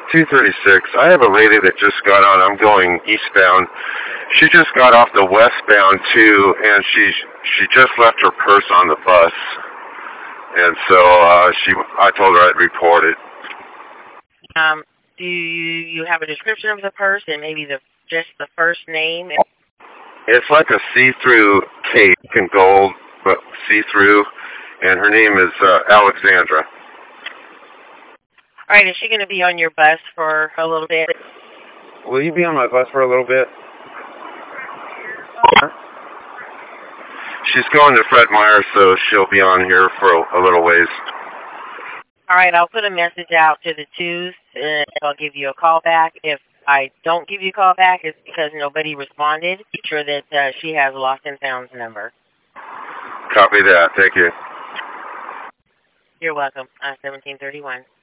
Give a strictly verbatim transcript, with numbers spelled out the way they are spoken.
two thirty-six. I have a lady that just got on. I'm going eastbound. She just got off the westbound too, and she she just left her purse on the bus, and so uh, she I told her I'd report it. Um, do you you have a description of the purse and maybe the just the first name? It's like a see-through cape in gold, but see-through, and her name is uh, Alexandra. All right, is she going to be on your bus for a little bit? Will you be on my bus for a little bit? Huh? She's going to Fred Meyer, so she'll be on here for a, a little ways. All right, I'll put a message out to the twos, and I'll give you a call back. If I don't give you a call back, it's because nobody responded. Be sure that uh, she has Lost and Found's number. Copy that. Thank you. You're welcome. Uh, seventeen thirty-one.